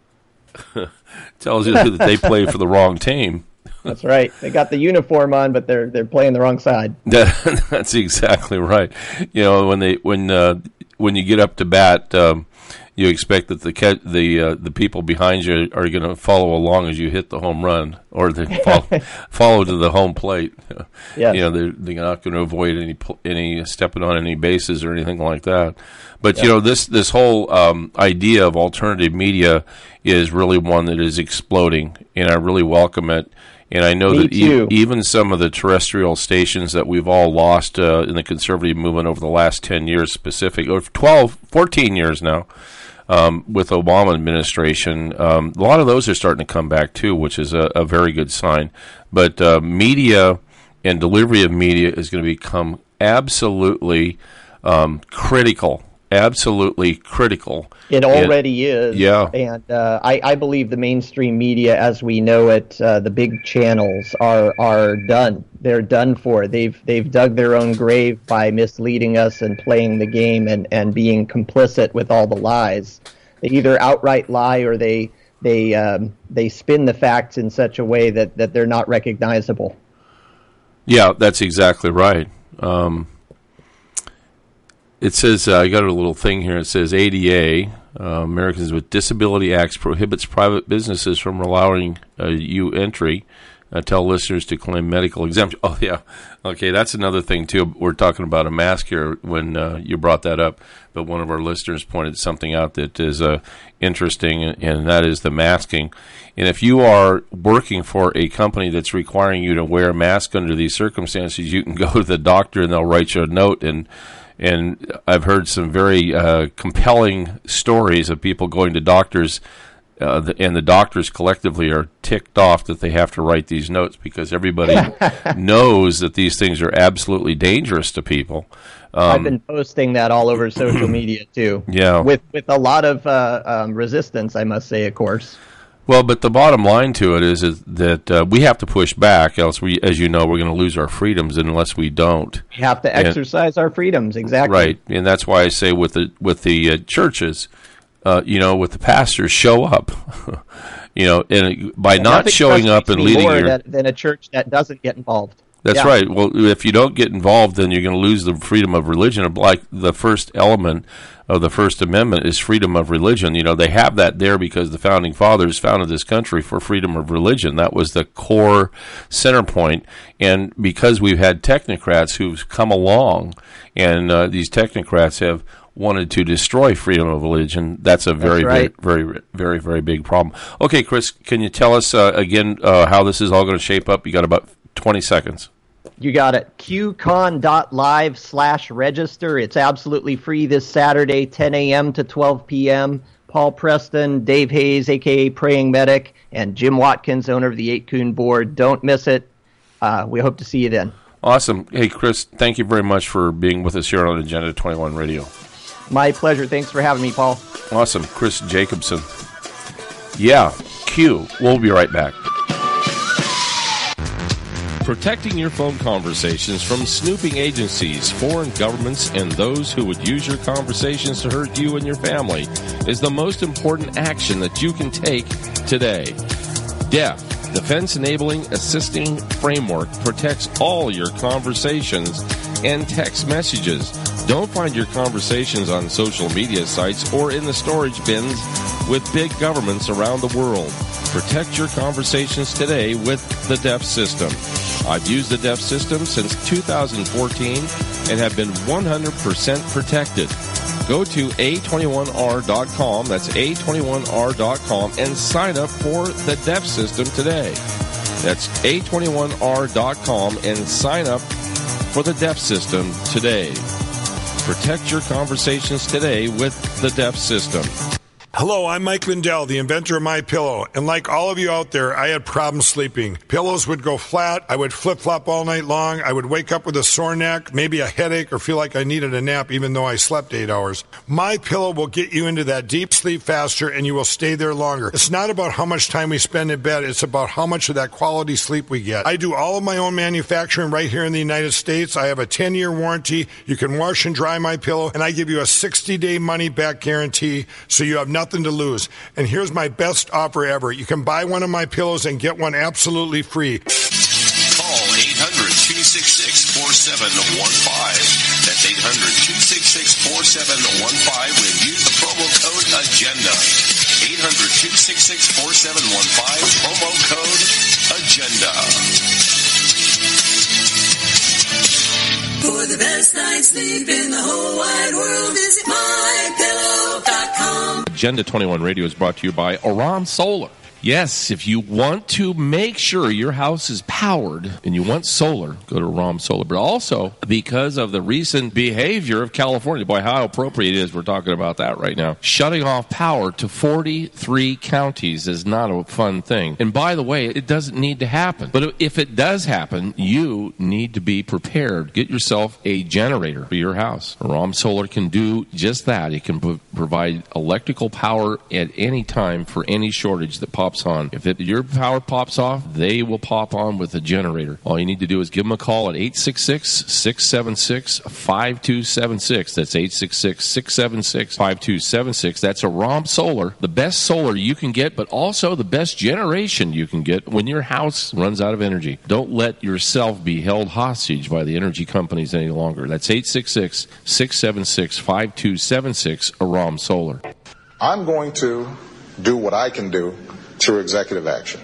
Tells you that they play for the wrong team. That's right. They got the uniform on, but they're they're playing the wrong side. That, that's exactly right. You know, when they when uh, when you get up to bat, um, you expect that the the uh, the people behind you are going to follow along as you hit the home run, or they follow, follow to the home plate. Yes. You know, they're, they're not going to avoid any any stepping on any bases or anything like that. But Yeah. you know, this this whole um, idea of alternative media is really one that is exploding, and I really welcome it. And I know Me that too. e- even some of the terrestrial stations that we've all lost uh, in the conservative movement over the last ten years specific, or twelve, fourteen years now, um, with Obama administration, um, a lot of those are starting to come back too, which is a, a very good sign. But uh, media and delivery of media is going to become absolutely um, critical. Absolutely critical. It already is. Yeah. And uh, I, I believe the mainstream media as we know it, uh, the big channels, are are done. They're done for. They've they've dug their own grave by misleading us and playing the game and, and being complicit with all the lies. They either outright lie or they they um, they spin the facts in such a way that, that they're not recognizable. Yeah, that's exactly right. Um, It says, uh, I got a little thing here. It says A D A, uh, Americans with Disability Acts, prohibits private businesses from allowing uh, you entry. Uh, tell listeners to claim medical exemption. Oh, yeah. Okay, that's another thing, too. We're talking about a mask here when uh, you brought that up. But one of our listeners pointed something out that is uh, interesting, and that is the masking. And if you are working for a company that's requiring you to wear a mask under these circumstances, you can go to the doctor and they'll write you a note. And And I've heard some very uh, compelling stories of people going to doctors, uh, the, and the doctors collectively are ticked off that they have to write these notes because everybody knows that these things are absolutely dangerous to people. Um, I've been posting that all over social media, too. Yeah. With, with a lot of uh, um, resistance, I must say, of course. Well, but the bottom line to it is, is that uh, we have to push back, else we, as you know, we're going to lose our freedoms unless we don't. We have to exercise and, our freedoms, exactly. Right, and that's why I say with the with the uh, churches, uh, you know, with the pastors, show up. you know, and by and not showing up and leading more your that, than a church that doesn't get involved. That's yeah. right. Well, if you don't get involved, then you're going to lose the freedom of religion. Like the first element of the First Amendment is freedom of religion. You know, they have that there because the Founding Fathers founded this country for freedom of religion. That was the core center point. And because we've had technocrats who've come along, and uh, these technocrats have wanted to destroy freedom of religion, that's a very, that's right. very, very, very, very big problem. Okay, Chris, can you tell us uh, again uh, how this is all going to shape up? You got about twenty seconds. You got it. Q con dot live slash register. It's absolutely free this Saturday, ten a.m. to twelve p.m. Paul Preston, Dave Hayes, a k a. Praying Medic, and Jim Watkins, owner of the Eight Coon Board. Don't miss it. Uh, we hope to see you then. Awesome. Hey, Chris, thank you very much for being with us here on Agenda twenty-one Radio. My pleasure. Thanks for having me, Paul. Awesome. Chris Jacobson. Yeah, Q. We'll be right back. Protecting your phone conversations from snooping agencies, foreign governments, and those who would use your conversations to hurt you and your family is the most important action that you can take today. D E F, Defense Enabling Assisting Framework, protects all your conversations and text messages. Don't find your conversations on social media sites or in the storage bins with big governments around the world. Protect your conversations today with the D E F system. I've used the D E F system since two thousand fourteen and have been one hundred percent protected. Go to A twenty-one R dot com, that's A twenty-one R dot com, and sign up for the D E F system today. That's A twenty-one R dot com and sign up for the D E F system today. Protect your conversations today with the D E F system. Hello, I'm Mike Lindell, the inventor of MyPillow, and like all of you out there, I had problems sleeping. Pillows would go flat, I would flip-flop all night long, I would wake up with a sore neck, maybe a headache, or feel like I needed a nap even though I slept eight hours. MyPillow will get you into that deep sleep faster, and you will stay there longer. It's not about how much time we spend in bed, it's about how much of that quality sleep we get. I do all of my own manufacturing right here in the United States. I have a ten-year warranty. You can wash and dry MyPillow, and I give you a sixty-day money-back guarantee, so you have nothing to lose. And here's my best offer ever. You can buy one of my pillows and get one absolutely free. Call eight hundred, two six six, four seven one five. That's eight hundred, two six six, four seven one five and use the promo code AGENDA. eight hundred, two six six, four seven one five, promo code AGENDA. For the best night's sleep in the whole wide world, visit my pillow dot com. Agenda twenty-one Radio is brought to you by Aram Solar. Yes, if you want to make sure your house is powered and you want solar, go to Aram Solar. But also, because of the recent behavior of California, boy, how appropriate it is we're talking about that right now. Shutting off power to forty-three counties is not a fun thing. And by the way, it doesn't need to happen. But if it does happen, you need to be prepared. Get yourself a generator for your house. Aram Solar can do just that. It can pro- provide electrical power at any time for any shortage that pops on. If it, your power pops off, they will pop on with a generator. All you need to do is give them a call at eight six six, six seven six, five two seven six. That's eight six six, six seven six, five two seven six. That's Aram Solar, the best solar you can get, but also the best generation you can get when your house runs out of energy. Don't let yourself be held hostage by the energy companies any longer. That's eight six six, six seven six, five two seven six, Aram Solar. I'm going to do what I can do through executive action.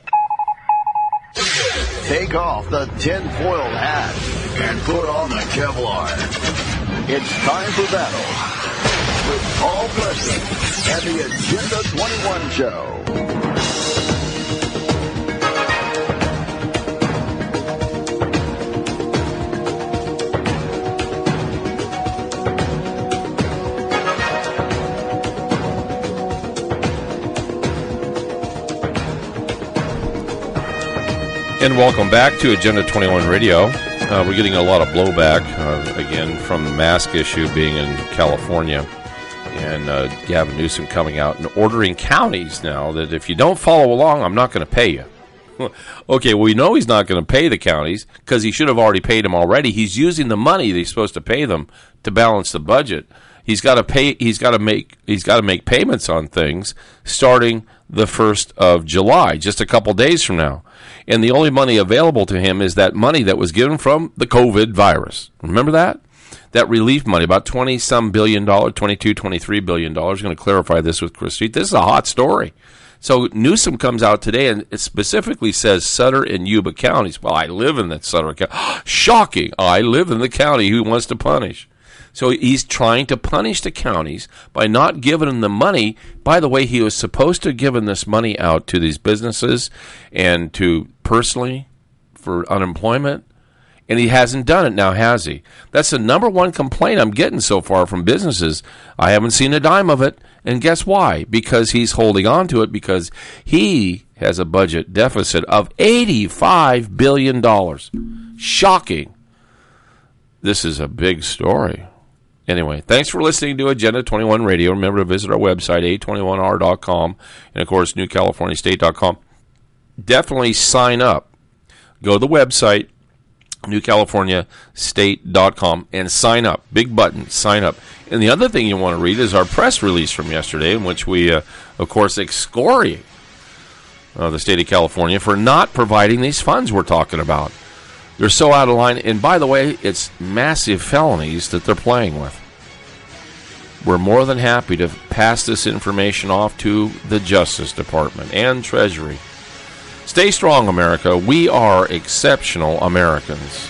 Take off the tinfoil hat and put on the Kevlar. It's time for battle with Paul Preston and the Agenda twenty-one Show. And welcome back to Agenda twenty-one Radio. Uh, we're getting a lot of blowback, uh, again, from the mask issue being in California. And uh, Gavin Newsom coming out and ordering counties now that if you don't follow along, I'm not going to pay you. Okay, well, we know he's not going to pay the counties because he should have already paid them already. He's using the money that he's supposed to pay them to balance the budget. He's got to pay. He's got to make. He's got to make payments on things starting the first of July, just a couple days from now. And the only money available to him is that money that was given from the COVID virus. Remember that? That relief money, about twenty-some billion dollars, twenty-two, twenty-three billion dollars. I'm going to clarify this with Chris Street. This is a hot story. So Newsom comes out today and it specifically says Sutter and Yuba counties. Well, I live in that Sutter County. Shocking. I live in the county who wants to punish. So he's trying to punish the counties by not giving them the money. By the way, he was supposed to have given this money out to these businesses and to personally for unemployment, and he hasn't done it now, has he? That's the number one complaint I'm getting so far from businesses. I haven't seen a dime of it, and guess why? Because he's holding on to it because he has a budget deficit of eighty-five billion dollars. Shocking. This is a big story. Anyway, thanks for listening to Agenda twenty-one Radio. Remember to visit our website, A twenty-one R dot com, and, of course, New California State dot com. Definitely sign up. Go to the website, New California State dot com, and sign up. Big button, sign up. And the other thing you want to read is our press release from yesterday in which we, uh, of course, excoriate uh, the state of California for not providing these funds we're talking about. They're so out of line. And by the way, it's massive felonies that they're playing with. We're more than happy to pass this information off to the Justice Department and Treasury Stay strong, America. We are exceptional Americans.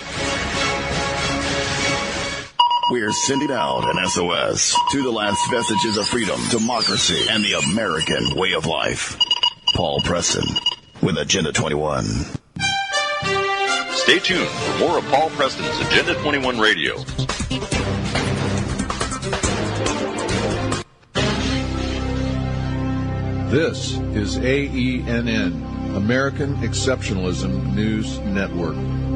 We're sending out an S O S to the last vestiges of freedom, democracy, and the American way of life. Paul Preston with Agenda twenty-one. Stay tuned for more of Paul Preston's Agenda twenty-one Radio. This is A E N N, American Exceptionalism News Network.